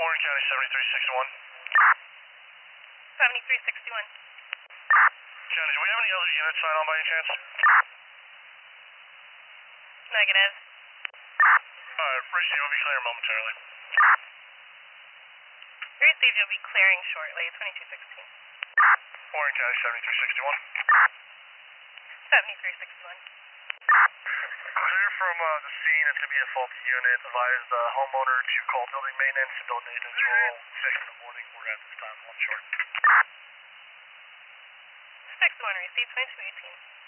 Warren County 7361. 7361. County, do we have any other units signed on by any chance? Negative. Received, will be clear momentarily. Received, you'll be clearing shortly. 2216. Warren County 7361. 7361. Clear from the scene, it's going to be a faulty unit. Advise the homeowner to call building maintenance. Building maintenance will 6 in the morning. We're at this time, one short. 61, received 2218.